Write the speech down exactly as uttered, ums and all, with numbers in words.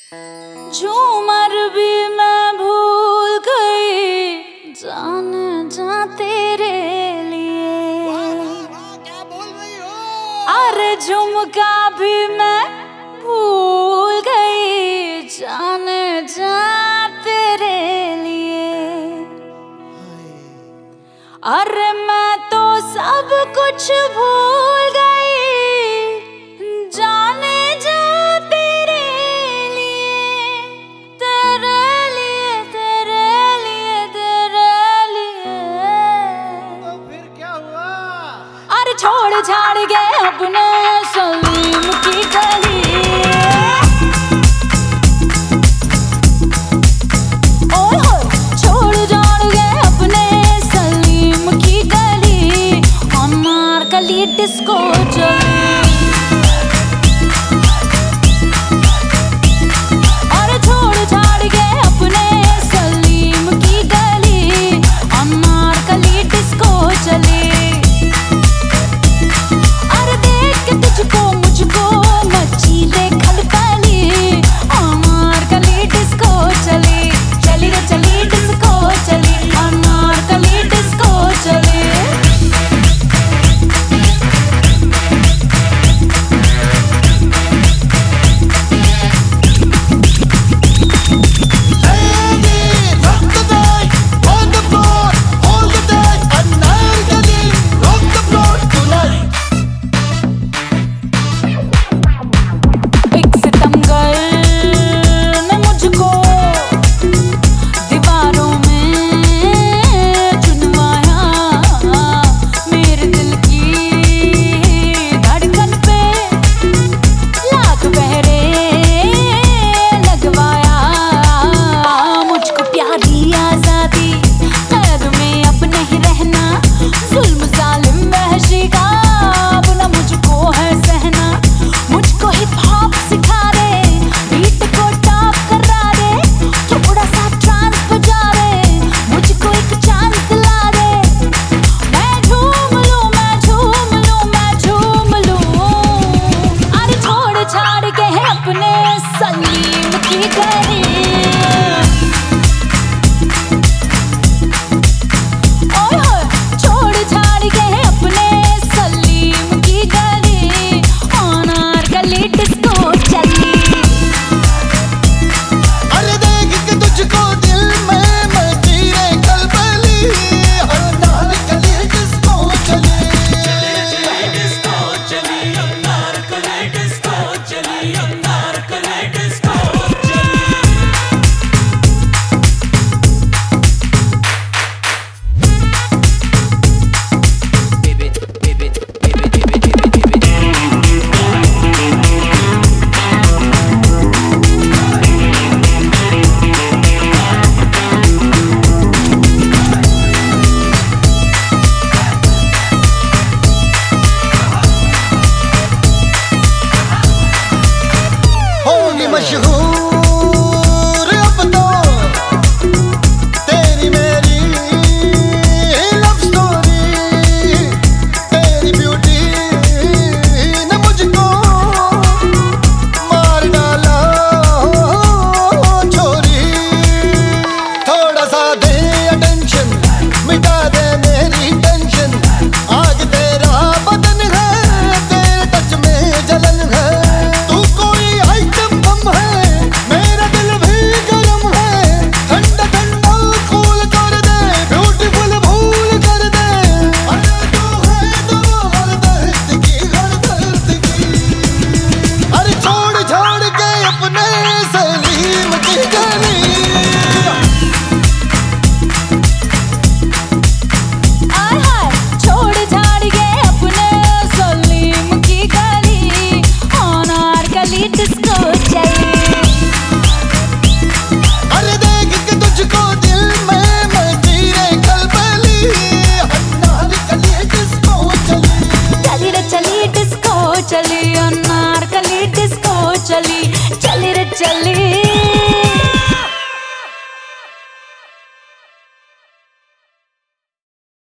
झूमर भी मैं भूल गई जाने जा तेरे लिए। क्या बोल रही हो? अरे झुमका भी मैं भूल गई जाने जा तेरे लिए। अरे मैं तो सब कुछ भूल गई जाने जा तेरे लिए, तेरे लिए, तेरे लिए, तेरे लिए। तो फिर क्या हुआ? अरे छोड़ छाड़ के अपने सलीम की गली, ओए होए छोड़ छाड़ के अपने सलीम की गली, अनारकली डिस्को चली। अरे छोड़ छाड़ के अपने सलीम की गली, अनारकली डिस्को चली। अरे देख के तुझको मुझको मची रे खलबली, अनारकली डिस्को चली, चली रे चली डिस्को चली, अनारकली डिस्को चली। सलीम की गली, ओए होए छोड़ छाड़ के अपने सलीम की गली, अनारकली डिस्को चली। अरे देख के तुझको दिल में मची रे खलबली, अनारकली डिस्को चली, चली डिस्को चली, अनारकली डिस्को चली, अनारकली डिस्को चली। Baby, baby, baby, baby, baby, baby. होगी मशहूर